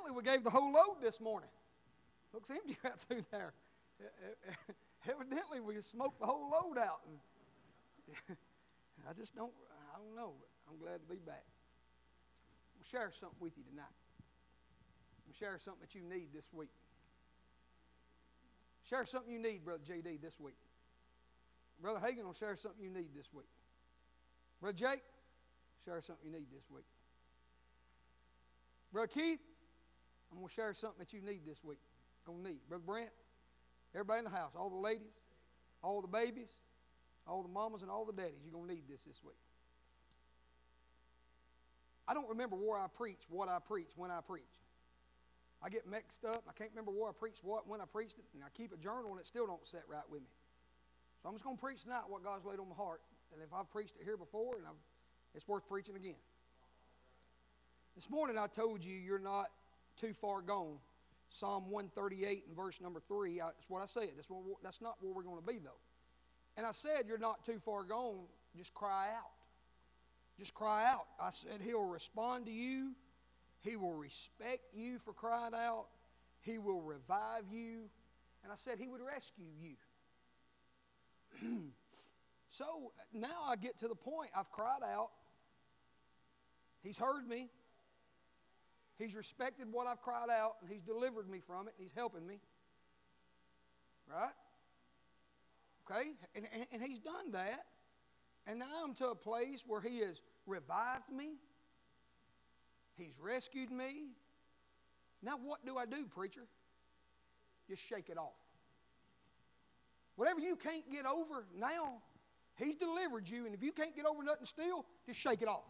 Evidently, we gave the whole load this morning. Looks empty right through there. Evidently, we smoked the whole load out. And I don't know, but I'm glad to be back. I'll share something with you tonight. I'll share something that you need this week. Share something you need, Brother J.D., this week. Brother Hagan will share something you need this week. Brother Jake, share something you need this week. Brother Keith, I'm going to share something that you need this week. Going to need. Brother Brent, everybody in the house, all the ladies, all the babies, all the mamas and all the daddies, you're going to need this week. I don't remember where I preach, what I preach, when I preach. I get mixed up. I can't remember where I preached what, when I preached it, and I keep a journal, and it still don't set right with me. So I'm just going to preach tonight what God's laid on my heart. And if I've preached it here before, it's worth preaching again. This morning I told you you're not too far gone. Psalm 138 and verse number 3, that's what I said. That's not where we're going to be, though. And I said you're not too far gone. Just cry out. Just cry out. I said He'll respond to you. He will respect you for crying out. He will revive you. And I said He would rescue you. So now I get to the point. I've cried out. He's heard me. He's respected what I've cried out, and He's delivered me from it, and He's helping me. Right? Okay? And He's done that. And now I'm to a place where He has revived me. He's rescued me. Now what do I do, preacher? Just shake it off. Whatever you can't get over now, He's delivered you, and if you can't get over nothing still, just shake it off.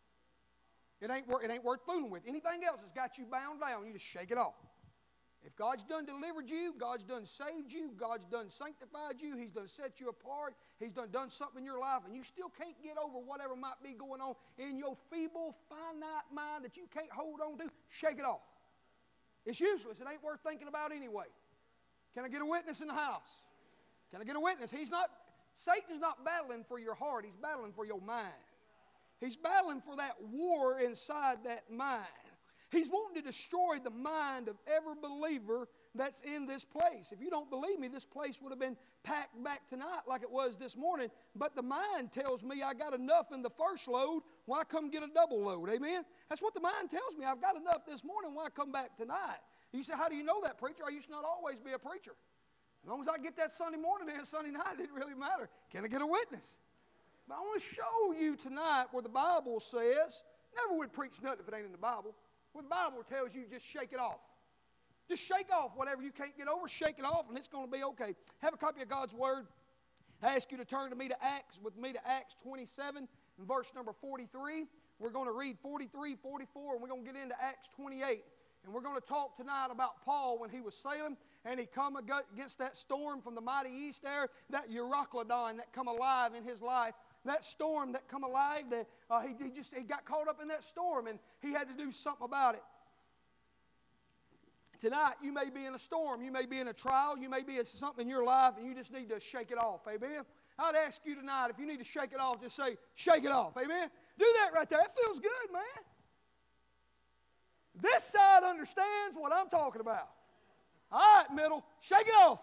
It ain't worth fooling with. Anything else that's got you bound down, you just shake it off. If God's done delivered you, God's done saved you, God's done sanctified you, He's done set you apart, He's done something in your life, and you still can't get over whatever might be going on in your feeble, finite mind that you can't hold on to, shake it off. It's useless. It ain't worth thinking about anyway. Can I get a witness in the house? Can I get a witness? Satan's not battling for your heart. He's battling for your mind. He's battling for that war inside that mind. He's wanting to destroy the mind of every believer that's in this place. If you don't believe me, this place would have been packed back tonight like it was this morning. But the mind tells me I got enough in the first load. Why come get a double load? Amen? That's what the mind tells me. I've got enough this morning. Why come back tonight? You say, how do you know that, preacher? I used to not always be a preacher. As long as I get that Sunday morning and Sunday night, it didn't really matter. Can I get a witness? But I want to show you tonight where the Bible says, never would preach nothing if it ain't in the Bible. Where the Bible tells you just shake it off. Just shake off whatever you can't get over, shake it off, and it's going to be okay. Have a copy of God's Word. I ask you to turn with me to Acts 27 and verse number 43. We're going to read 43, 44, and we're going to get into Acts 28. And we're going to talk tonight about Paul when he was sailing, and he come against that storm from the mighty east there, that Euroclydon that come alive in his life. That storm that come alive, that he got caught up in that storm, and he had to do something about it. Tonight, you may be in a storm, you may be in a trial, you may be in something in your life, and you just need to shake it off. Amen? I'd ask you tonight, if you need to shake it off, just say, shake it off. Amen? Do that right there. That feels good, man. This side understands what I'm talking about. All right, middle, shake it off.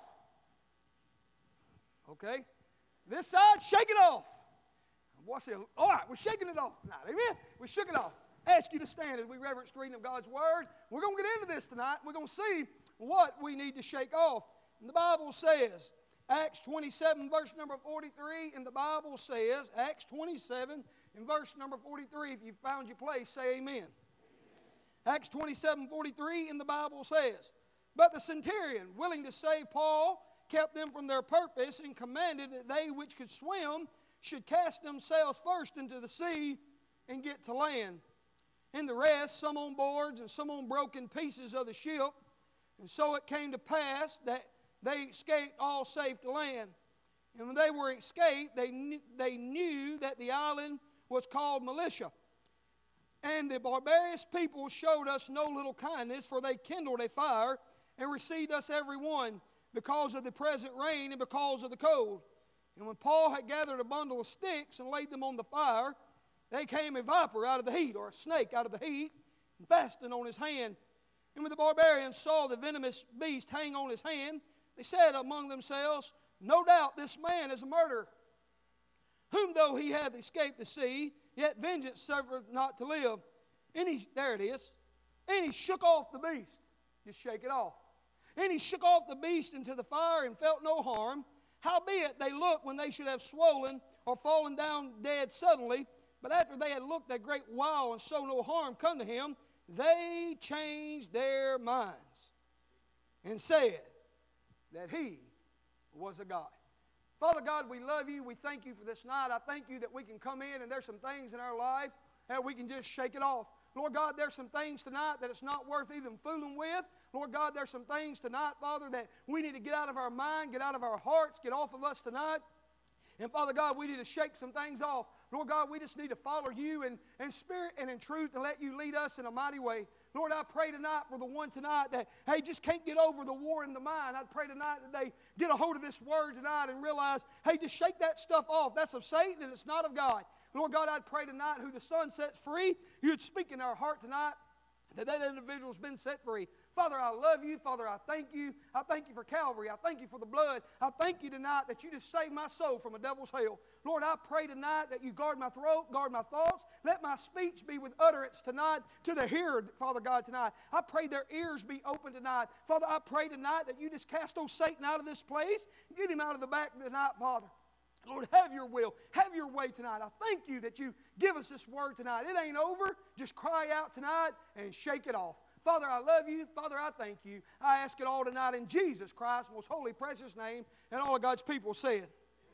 Okay? This side, shake it off. All right, we're shaking it off tonight. Amen? We shook it off. Ask you to stand as we reverence the reading of God's Word. We're going to get into this tonight. We're going to see what we need to shake off. And the Bible says, Acts 27, verse number 43, and the Bible says, Acts 27, in verse number 43, if you found your place, say amen. Acts 27, 43, and the Bible says, but the centurion, willing to save Paul, kept them from their purpose, and commanded that they which could swim should cast themselves first into the sea and get to land. And the rest, some on boards and some on broken pieces of the ship. And so it came to pass that they escaped all safe to land. And when they were escaped, they knew that the island was called Militia. And the barbarous people showed us no little kindness, for they kindled a fire and received us every one because of the present rain and because of the cold. And when Paul had gathered a bundle of sticks and laid them on the fire, there came a viper out of the heat, or a snake out of the heat, and fastened on his hand. And when the barbarians saw the venomous beast hang on his hand, they said among themselves, no doubt this man is a murderer, whom though he hath escaped the sea, yet vengeance suffereth not to live. And there it is. And he shook off the beast. Just shake it off. And he shook off the beast into the fire and felt no harm. Howbeit they looked when they should have swollen or fallen down dead suddenly. But after they had looked a great while and saw no harm come to him, they changed their minds and said that he was a god. Father God, we love you. We thank you for this night. I thank you that we can come in and there's some things in our life that we can just shake it off. Lord God, there's some things tonight that it's not worth even fooling with. Lord God, there's some things tonight, Father, that we need to get out of our mind, get out of our hearts, get off of us tonight. And Father God, we need to shake some things off. Lord God, we just need to follow you in spirit and in truth and let you lead us in a mighty way. Lord, I pray tonight for the one tonight that, hey, just can't get over the war in the mind. I pray tonight that they get a hold of this word tonight and realize, hey, just shake that stuff off. That's of Satan and it's not of God. Lord God, I'd pray tonight who the Son sets free, you'd speak in our heart tonight that individual's been set free. Father, I love you. Father, I thank you. I thank you for Calvary. I thank you for the blood. I thank you tonight that you just saved my soul from a devil's hell. Lord, I pray tonight that you guard my throat, guard my thoughts. Let my speech be with utterance tonight to the hearer, Father God, tonight. I pray their ears be open tonight. Father, I pray tonight that you just cast old Satan out of this place. Get him out of the back tonight, Father. Lord, have your will. Have your way tonight. I thank you that you give us this word tonight. It ain't over. Just cry out tonight and shake it off. Father, I love you. Father, I thank you. I ask it all tonight in Jesus Christ's most holy, precious name. And all of God's people said,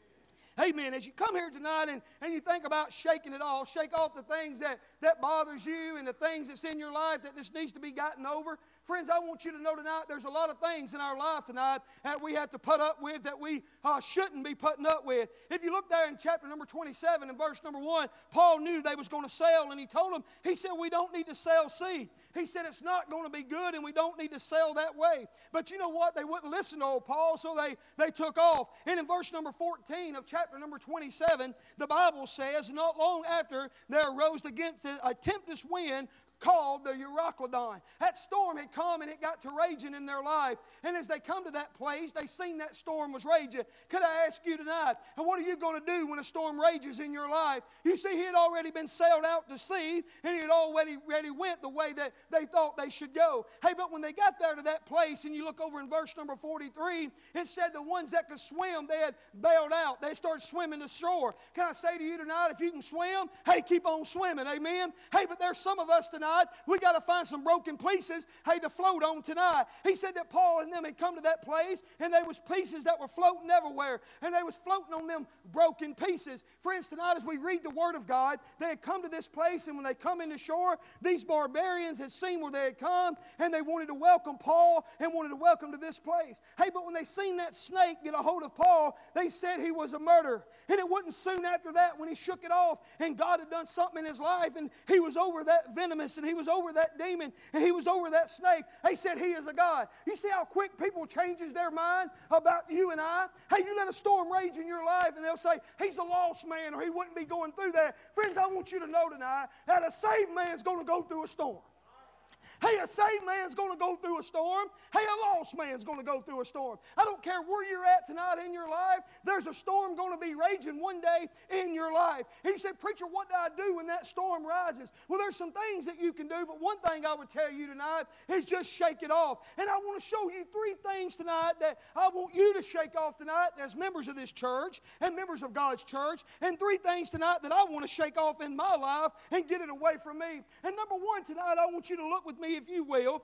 amen. As you come here tonight and you think about shaking it off, shake off the things that bothers you and the things that's in your life that just needs to be gotten over. Friends, I want you to know tonight there's a lot of things in our life tonight that we have to put up with that we shouldn't be putting up with. If you look there in chapter number 27 and verse number 1, Paul knew they was going to sail, and he told them, he said, we don't need to sail sea. He said it's not going to be good and we don't need to sail that way. But you know what? They wouldn't listen to old Paul, so they took off. And in verse number 14 of chapter number 27, the Bible says, not long after there arose against a tempest wind called the Euroclydon. That storm had come and it got to raging in their life. And as they come to that place, they seen that storm was raging. Could I ask you tonight, and what are you going to do when a storm rages in your life? You see, he had already been sailed out to sea, and he had already went the way that they thought they should go. Hey, but when they got there to that place, and you look over in verse number 43, it said the ones that could swim, they had bailed out. They started swimming to shore. Can I say to you tonight, if you can swim, hey, keep on swimming, amen? Hey, but there's some of us tonight, we got to find some broken pieces, hey, to float on tonight. He said that Paul and them had come to that place, and there was pieces that were floating everywhere, and they was floating on them broken pieces. Friends, tonight as we read the Word of God, they had come to this place, and when they come into shore, these barbarians had seen where they had come, and they wanted to welcome Paul and wanted to welcome to this place. Hey, but when they seen that snake get a hold of Paul, they said he was a murderer. And it wasn't soon after that when he shook it off, and God had done something in his life, and he was over that venomous, and he was over that demon, and he was over that snake. They said he is a God. You see how quick people changes their mind about you and I? Hey, you let a storm rage in your life, and they'll say, he's a lost man, or he wouldn't be going through that. Friends, I want you to know tonight that a saved man's going to go through a storm. Hey, a saved man's going to go through a storm. Hey, a lost man's going to go through a storm. I don't care where you're at tonight in your life. There's a storm going to be raging one day in your life. He said, preacher, what do I do when that storm rises? Well, there's some things that you can do, but one thing I would tell you tonight is just shake it off. And I want to show you 3 things tonight that I want you to shake off tonight as members of this church and members of God's church, and 3 things tonight that I want to shake off in my life and get it away from me. And number 1 tonight, I want you to look with me, if you will.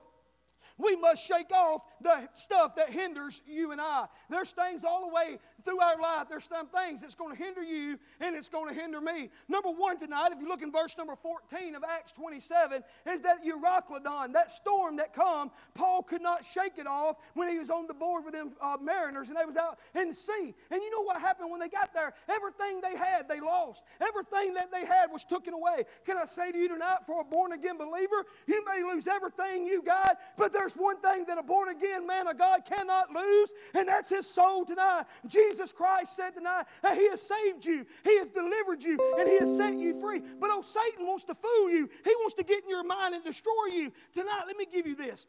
We must shake off the stuff that hinders you and I. There's things all the way through our life. There's some things that's going to hinder you and it's going to hinder me. Number 1 tonight, if you look in verse number 14 of Acts 27, is that Euroclydon, that storm that come. Paul could not shake it off when he was on the board with them mariners and they was out in the sea. And you know what happened when they got there? Everything they had, they lost. Everything that they had was taken away. Can I say to you tonight, for a born-again believer, you may lose everything you got, but there's one thing that a born-again man of God cannot lose, and that's his soul tonight. Jesus Christ said tonight that he has saved you, he has delivered you, and he has set you free. But Satan wants to fool you. He wants to get in your mind and destroy you. Tonight, let me give you this.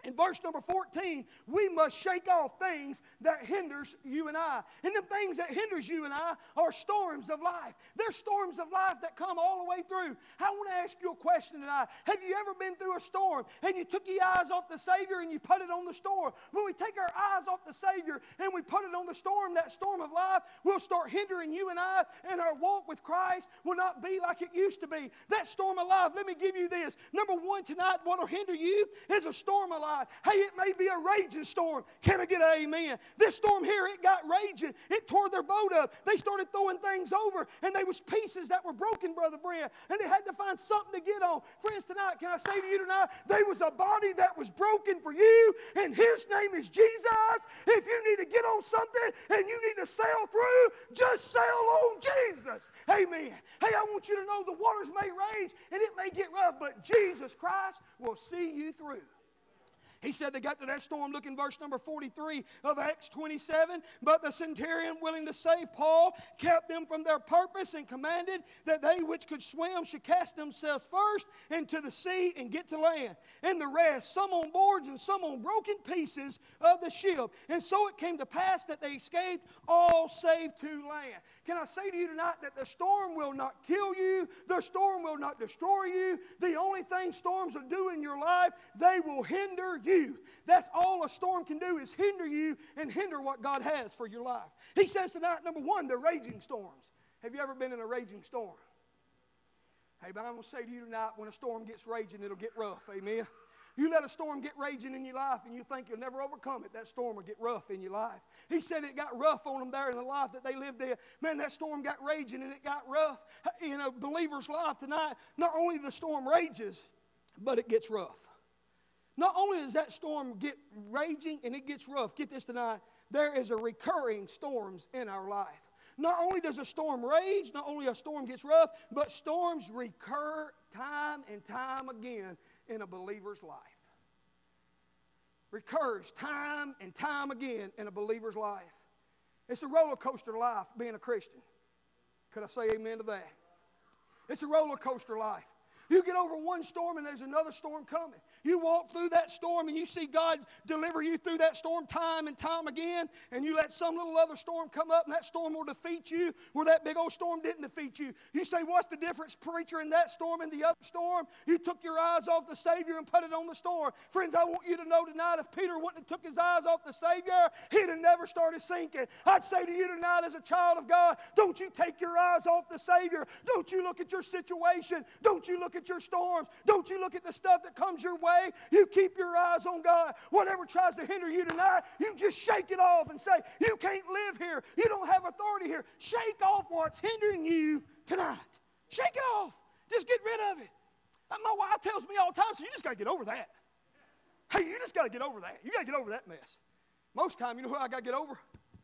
In verse number 14, we must shake off things that hinders you and I. And the things that hinders you and I are storms of life. There's storms of life that come all the way through. I want to ask you a question tonight. Have you ever been through a storm and you took your eyes off the Savior and you put it on the storm? When we take our eyes off the Savior and we put it on the storm, that storm of life will start hindering you and I, and our walk with Christ will not be like it used to be. That storm of life, let me give you this. Number one tonight, what will hinder you is a storm of life. Hey, it may be a raging storm. Can I get an amen? This storm here, it got raging. It tore their boat up. They started throwing things over, and there was pieces that were broken, Brother Brent, and they had to find something to get on. Friends, tonight, can I say to you tonight, there was a body that was broken for you, and His name is Jesus. If you need to get on something and you need to sail through, just sail on Jesus. Amen. Hey, I want you to know the waters may rage, and it may get rough, but Jesus Christ will see you through. He said they got to that storm. Look in verse number 43 of Acts 27. But the centurion, willing to save Paul, kept them from their purpose and commanded that they which could swim should cast themselves first into the sea and get to land. And the rest, some on boards and some on broken pieces of the ship. And so it came to pass that they escaped, all save to land. Can I say to you tonight that the storm will not kill you? The storm will not destroy you. The only thing storms will do in your life, they will hinder you. That's all a storm can do, is hinder you and hinder what God has for your life. He says tonight, number one, the raging storms. Have you ever been in a raging storm? Hey, but I'm going to say to you tonight, when a storm gets raging, it'll get rough. Amen. You let a storm get raging in your life and you think you'll never overcome it, that storm will get rough in your life. He said it got rough on them there in the life that they lived there. Man, that storm got raging and it got rough. In a believer's life tonight, not only the storm rages, but it gets rough. Not only does that storm get raging and it gets rough, get this tonight, there is a recurring storms in our life. Not only does a storm rage, not only a storm gets rough, but storms recur time and time again in a believer's life. Recurs time and time again in a believer's life. It's a roller coaster life being a Christian. Could I say amen to that? It's a roller coaster life. You get over one storm and there's another storm coming. You walk through that storm and you see God deliver you through that storm time and time again, and you let some little other storm come up and that storm will defeat you where that big old storm didn't defeat you. You say, what's the difference, preacher, in that storm and the other storm? You took your eyes off the Savior and put it on the storm. Friends, I want you to know tonight, if Peter wouldn't have took his eyes off the Savior, he'd have never started sinking. I'd say to you tonight as a child of God, don't you take your eyes off the Savior. Don't you look at your situation. Don't you look at your storms. Don't you look at the stuff that comes your way. You keep your eyes on God. Whatever tries to hinder you tonight, you just shake it off and say, you can't live here. You don't have authority here. Shake off what's hindering you tonight. Shake it off. Just get rid of it. My wife tells me all the time, so you just got to get over that. Hey, you just got to get over that. You got to get over that mess. Most of the time, you know who I got to get over?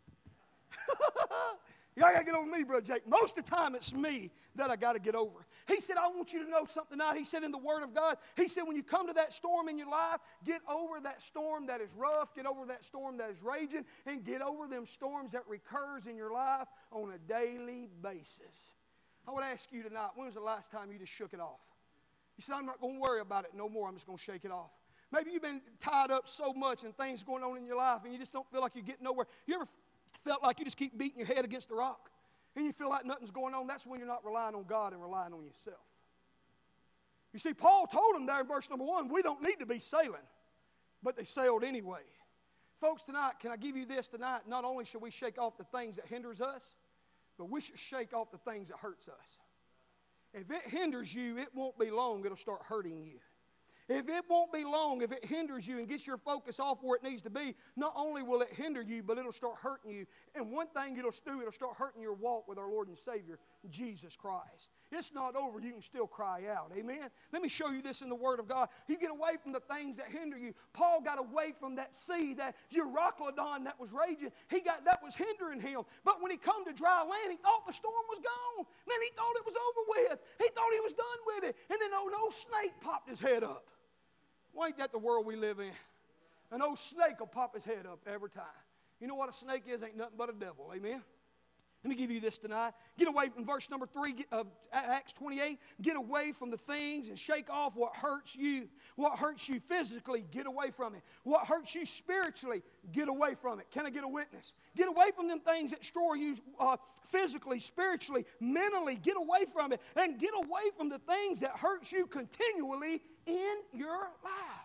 Y'all got to get over me, Brother Jake. Most of the time, it's me that I got to get over. He said, I want you to know something tonight. He said in the Word of God, he said, when you come to that storm in your life, get over that storm that is rough, get over that storm that is raging, and get over them storms that recurs in your life on a daily basis. I would ask you tonight, when was the last time you just shook it off? You said, I'm not going to worry about it no more. I'm just going to shake it off. Maybe you've been tied up so much and things going on in your life, and you just don't feel like you're getting nowhere. You ever felt like you just keep beating your head against the rock and you feel like nothing's going on? That's when you're not relying on God and relying on yourself. You see, Paul told them there in verse number 1, we don't need to be sailing, but they sailed anyway. Folks, tonight, can I give you this tonight? Not only should we shake off the things that hinders us, but we should shake off the things that hurts us. If it hinders you, it won't be long, it'll start hurting you. If it won't be long, if it hinders you and gets your focus off where it needs to be, not only will it hinder you, but it'll start hurting you. And one thing it'll do, it'll start hurting your walk with our Lord and Savior, Jesus Christ. It's not over. You can still cry out. Amen? Let me show you this in the Word of God. You get away from the things that hinder you. Paul got away from that sea, that Euroclydon that was raging. That was hindering him. But when he come to dry land, he thought the storm was gone. Man, he thought it was over with. He thought he was done with it. And then an old snake popped his head up. Well, ain't that the world we live in? An old snake will pop his head up every time. You know what a snake is? Ain't nothing but a devil. Amen? Let me give you this tonight. Get away from verse number 3 of Acts 28. Get away from the things and shake off what hurts you. What hurts you physically, get away from it. What hurts you spiritually, get away from it. Can I get a witness? Get away from them things that destroy you physically, spiritually, mentally. Get away from it. And get away from the things that hurt you continually in your life.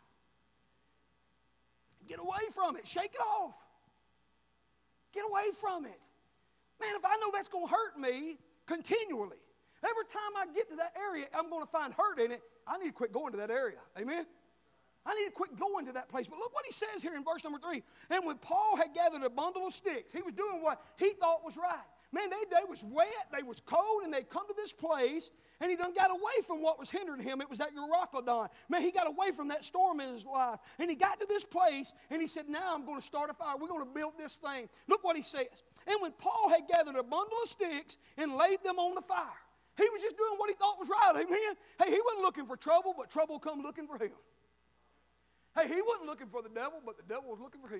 Get away from it. Shake it off. Get away from it. Man, if I know that's going to hurt me continually, every time I get to that area, I'm going to find hurt in it, I need to quit going to that area. Amen? I need to quit going to that place. But look what he says here in verse number 3. And when Paul had gathered a bundle of sticks, he was doing what he thought was right. Man, they was wet, they was cold, and they'd come to this place, and he done got away from what was hindering him. It was that Euroclydon. Man, he got away from that storm in his life. And he got to this place, and he said, now I'm going to start a fire. We're going to build this thing. Look what he says. And when Paul had gathered a bundle of sticks and laid them on the fire, he was just doing what he thought was right, amen? Hey, he wasn't looking for trouble, but trouble come looking for him. Hey, he wasn't looking for the devil, but the devil was looking for him.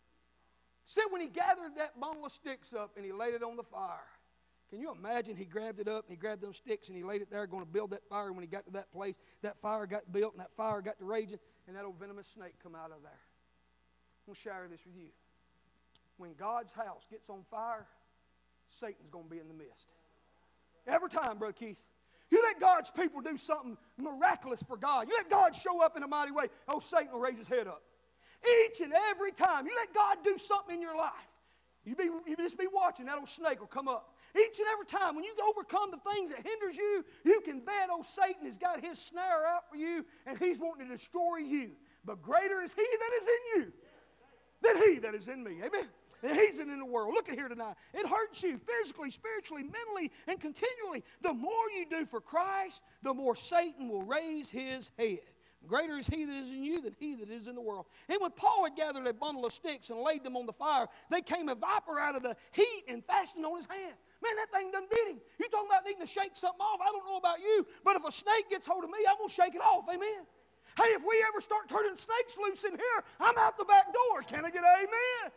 Said when he gathered that bundle of sticks up and he laid it on the fire, can you imagine he grabbed it up and he grabbed them sticks and he laid it there going to build that fire, and when he got to that place, that fire got built and that fire got to raging, and that old venomous snake come out of there. I'm going to share this with you. When God's house gets on fire, Satan's going to be in the midst. Every time, Brother Keith. You let God's people do something miraculous for God. You let God show up in a mighty way, oh, Satan will raise his head up. Each and every time, you let God do something in your life. You just be watching, that old snake will come up. Each and every time, when you overcome the things that hinders you, you can bet old Satan has got his snare out for you, and he's wanting to destroy you. But greater is he that is in you than he that is in me. Amen? And he's in the world. Look at here tonight. It hurts you physically, spiritually, mentally, and continually. The more you do for Christ, the more Satan will raise his head. Greater is he that is in you than he that is in the world. And when Paul had gathered a bundle of sticks and laid them on the fire, they came a vapor out of the heat and fastened on his hand. Man, that thing done bit him. You talking about needing to shake something off? I don't know about you, but if a snake gets hold of me, I'm going to shake it off. Amen? Hey, if we ever start turning snakes loose in here, I'm out the back door. Can I get an amen?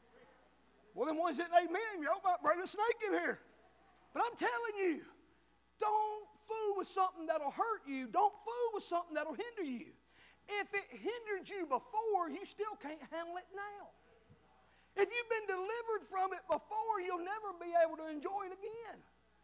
Well, then one's hitting amen. Y'all might bring a snake in here. But I'm telling you, don't fool with something that'll hurt you. Don't fool with something that'll hinder you. If it hindered you before, you still can't handle it now. If you've been delivered from it before, you'll never be able to enjoy it again.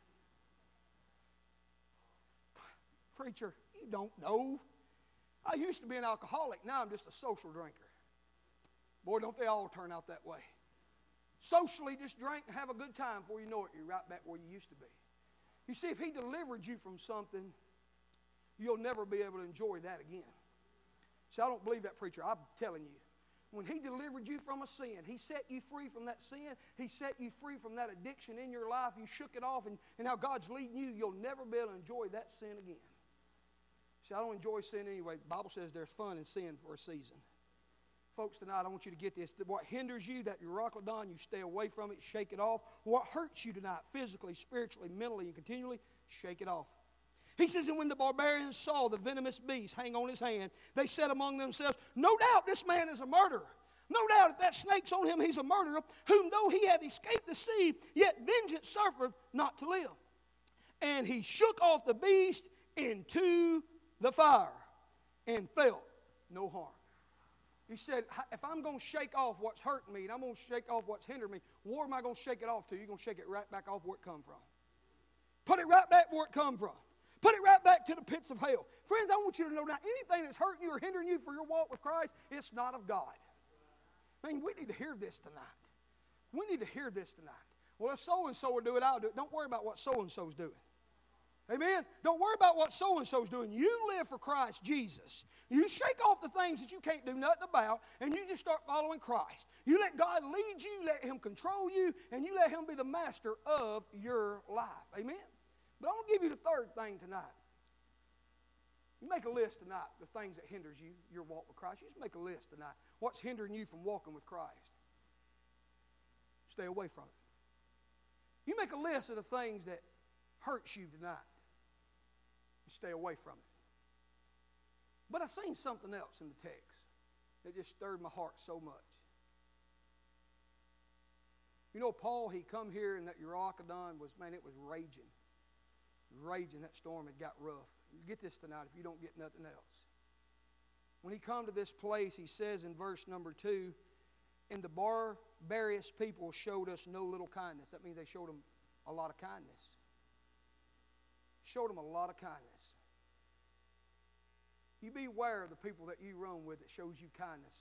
Preacher, you don't know. I used to be an alcoholic. Now I'm just a social drinker. Boy, don't they all turn out that way. Socially, just drink and have a good time before you know it. You're right back where you used to be. You see, if he delivered you from something, you'll never be able to enjoy that again. See, I don't believe that, preacher. I'm telling you. When he delivered you from a sin, he set you free from that sin. He set you free from that addiction in your life. You shook it off, and now God's leading you. You'll never be able to enjoy that sin again. See, I don't enjoy sin anyway. The Bible says there's fun in sin for a season. Folks, tonight I want you to get this. What hinders you, that Euroclydon, you stay away from it, shake it off. What hurts you tonight, physically, spiritually, mentally, and continually, shake it off. He says, and when the barbarians saw the venomous beast hang on his hand, they said among themselves, no doubt this man is a murderer. No doubt if that snake's on him, he's a murderer, whom though he hath escaped the sea, yet vengeance suffereth not to live. And he shook off the beast into the fire and felt no harm. He said, if I'm going to shake off what's hurting me and I'm going to shake off what's hindering me, where am I going to shake it off to? You're going to shake it right back off where it come from. Put it right back where it come from. Put it right back to the pits of hell. Friends, I want you to know now, anything that's hurting you or hindering you for your walk with Christ, it's not of God. Man, we need to hear this tonight. We need to hear this tonight. Well, if so-and-so will do it, I'll do it. Don't worry about what so-and-so's doing. Amen? Don't worry about what so-and-so's doing. You live for Christ Jesus. You shake off the things that you can't do nothing about, and you just start following Christ. You let God lead you, let Him control you, and you let Him be the master of your life. Amen? But I'm going to give you the third thing tonight. You make a list tonight, the things that hinders you, your walk with Christ. You just make a list tonight. What's hindering you from walking with Christ? Stay away from it. You make a list of the things that hurts you tonight. Stay away from it. But I seen something else in the text that just stirred my heart so much. You know, Paul, he come here and that Euroclydon was, man, it was raging. It was raging. That storm had got rough. You get this tonight if you don't get nothing else. When he come to this place, he says in verse number 2, and the barbarous people showed us no little kindness. That means they showed them a lot of kindness. Showed them a lot of kindness. You beware of the people that you run with that shows you kindness.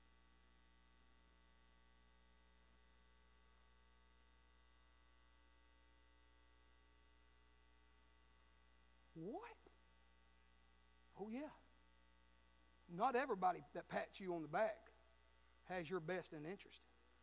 What? Oh, yeah. Not everybody that pats you on the back has your best in interest.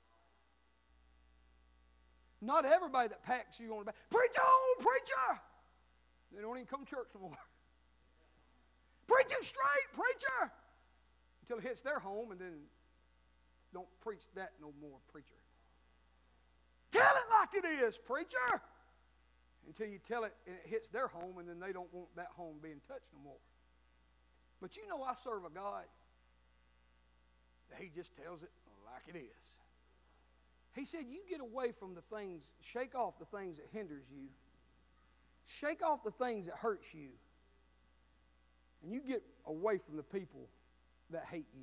Not everybody that pats you on the back, preach on, preacher! They don't even come to church no more. Preach it straight, preacher! Until it hits their home, and then don't preach that no more, preacher. Tell it like it is, preacher! Until you tell it and it hits their home, and then they don't want that home being touched no more. But you know I serve a God that He just tells it like it is. He said, you get away from the things, shake off the things that hinders you. Shake off the things that hurts you. And you get away from the people that hate you.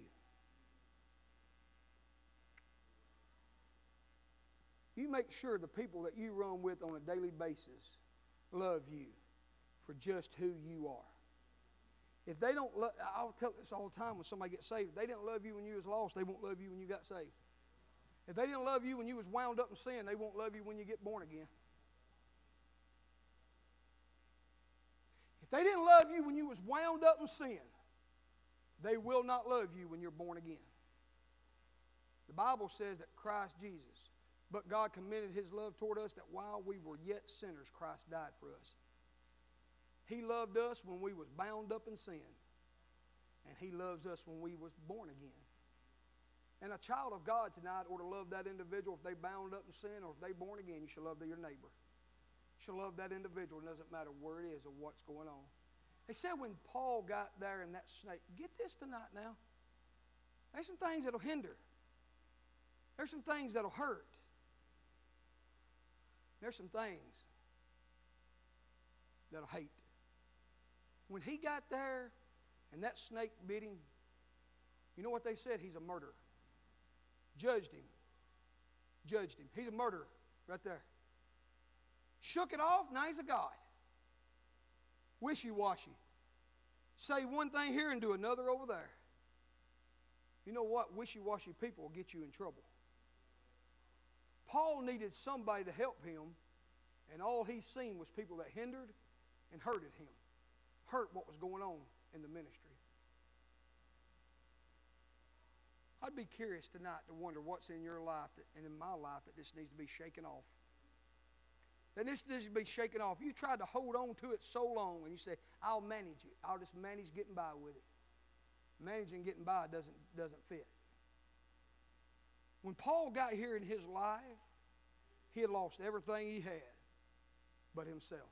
You make sure the people that you run with on a daily basis love you for just who you are. If they don't love, I'll tell this all the time when somebody gets saved. If they didn't love you when you was lost, they won't love you when you got saved. If they didn't love you when you was wound up in sin, they won't love you when you get born again. If they didn't love you when you was wound up in sin, they will not love you when you're born again. The Bible says that Christ Jesus, but God commended His love toward us that while we were yet sinners, Christ died for us. He loved us when we was bound up in sin. And He loves us when we was born again. And a child of God tonight ought to love that individual if they bound up in sin or if they born again. You should love your neighbor. You should love that individual. It doesn't matter where it is or what's going on. They said when Paul got there in that snake, get this tonight now. There's some things that'll hinder. There's some things that'll hurt. There's some things that'll hate. When he got there and that snake bit him, you know what they said? He's a murderer. Judged him. Judged him. He's a murderer right there. Shook it off, now he's a God. Wishy-washy. Say one thing here and do another over there. You know what? Wishy-washy people will get you in trouble. Paul needed somebody to help him, and all he seen was people that hindered and hurted him. Hurt what was going on in the ministry. I'd be curious tonight to wonder what's in your life and in my life that this needs to be shaken off. That this needs to be shaken off. You tried to hold on to it so long and you say, I'll manage it. I'll just manage getting by with it. Managing getting by doesn't fit. When Paul got here in his life, he had lost everything he had but himself.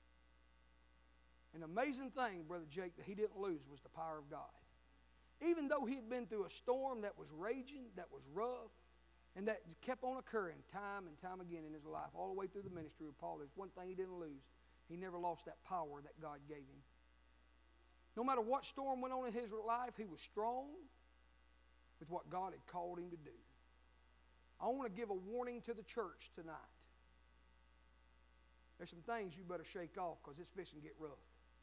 An amazing thing, Brother Jake, that he didn't lose was the power of God. Even though he had been through a storm that was raging, that was rough, and that kept on occurring time and time again in his life, all the way through the ministry of Paul, there's one thing he didn't lose. He never lost that power that God gave him. No matter what storm went on in his life, he was strong with what God had called him to do. I want to give a warning to the church tonight. There's some things you better shake off because it's fixing to get rough.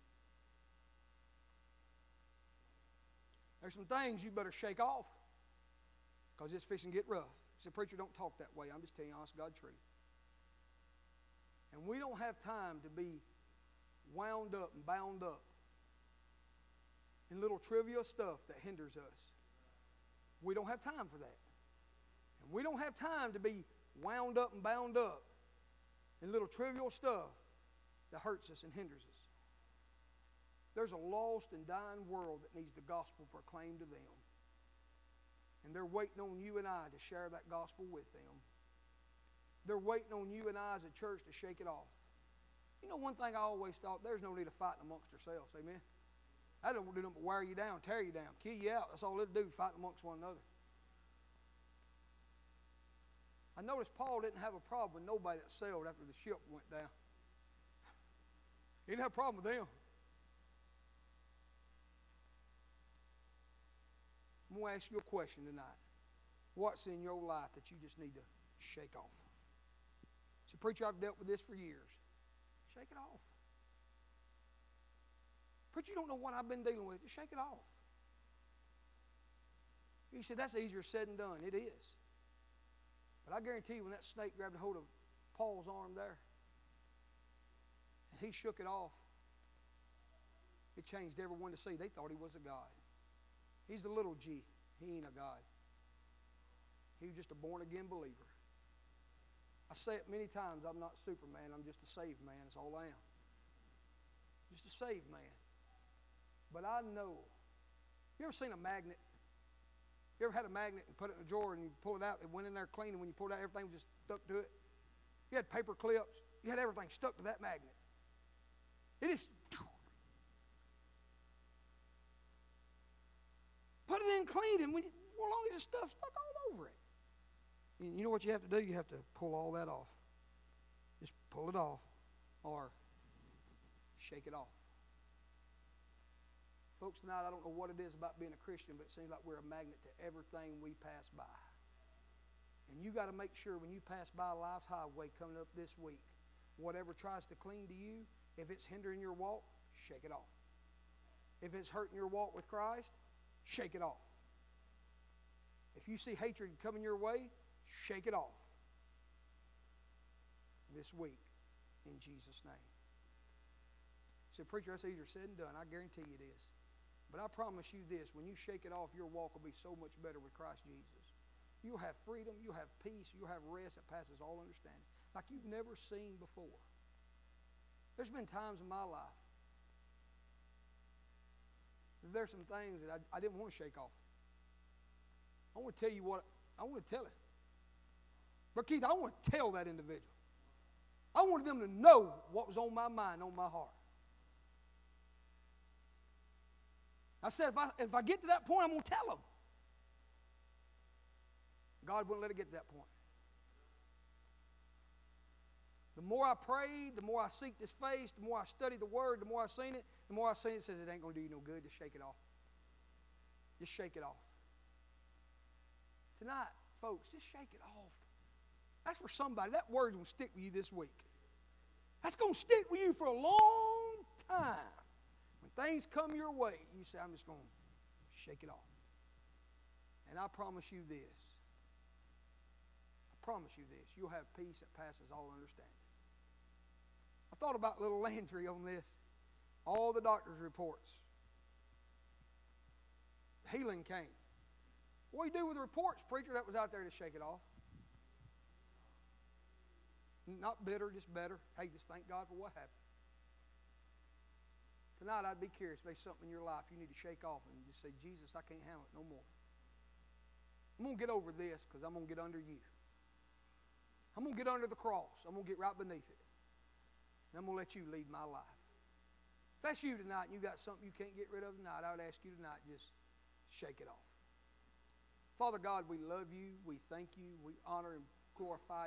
There's some things you better shake off because it's fixing to get rough. You say, preacher, don't talk that way. I'm just telling you honest God truth. And we don't have time to be wound up and bound up in little trivial stuff that hinders us. We don't have time for that. And we don't have time to be wound up and bound up in little trivial stuff that hurts us and hinders us. There's a lost and dying world that needs the gospel proclaimed to them. And they're waiting on you and I to share that gospel with them. They're waiting on you and I as a church to shake it off. You know, one thing I always thought, there's no need of fighting amongst ourselves, amen? That don't do nothing but wear you down, tear you down, kill you out. That's all it'll do, fighting amongst one another. I noticed Paul didn't have a problem with nobody that sailed after the ship went down. He didn't have a problem with them. I'm going to ask you a question tonight. What's in your life that you just need to shake off? So, preacher, I've dealt with this for years. Shake it off. Preacher, you don't know what I've been dealing with. Just shake it off. He said, that's easier said than done. It is. But I guarantee you, when that snake grabbed a hold of Paul's arm there, and he shook it off, it changed everyone to see. They thought he was a God. He's the little G. He ain't a God. He was just a born-again believer. I say it many times, I'm not Superman, I'm just a saved man. That's all I am. Just a saved man. But I know. You ever seen a magnet? You ever had a magnet and put it in a drawer and you pull it out, it went in there clean, and when you pulled it out, everything was just stuck to it? You had paper clips, you had everything stuck to that magnet. It is. Put it in clean, and when for long as the stuff stuck all over it. You know what you have to do? You have to pull all that off. Just pull it off or shake it off. Folks, tonight I don't know what it is about being a Christian, but it seems like we're a magnet to everything we pass by. And you got to make sure when you pass by life's highway coming up this week, whatever tries to cling to you, if it's hindering your walk, shake it off. If it's hurting your walk with Christ, shake it off. If you see hatred coming your way, shake it off this week in Jesus' name. So, preacher, that's easier said than done. I guarantee you it is. But I promise you this, when you shake it off, your walk will be so much better with Christ Jesus. You'll have freedom, you'll have peace, you'll have rest that passes all understanding, like you've never seen before. There's been times in my life, there's some things that I didn't want to shake off. I want to tell you what, I want to tell it. But Keith, I want to tell that individual. I wanted them to know what was on my mind, on my heart. I said, if I get to that point, I'm going to tell them. God wouldn't let it get to that point. The more I prayed, the more I seek this face, the more I studied the Word, the more I seen it, it says it ain't going to do you no good. Just shake it off. Just shake it off. Tonight, folks, just shake it off. That's for somebody. That word's going to stick with you this week. That's going to stick with you for a long time. When things come your way, you say, I'm just going to shake it off. And I promise you this. I promise you this. You'll have peace that passes all understanding. I thought about little Landry on this. All the doctor's reports. Healing came. What do you do with the reports, preacher? That was out there to shake it off. Not bitter, just better. Hey, just thank God for what happened. Tonight, I'd be curious. If there's something in your life you need to shake off and just say, Jesus, I can't handle it no more. I'm going to get over this because I'm going to get under you. I'm going to get under the cross. I'm going to get right beneath it. And I'm going to let you lead my life. If that's you tonight and you got something you can't get rid of tonight, I would ask you tonight, just shake it off. Father God, we love you. We thank you. We honor and glorify you.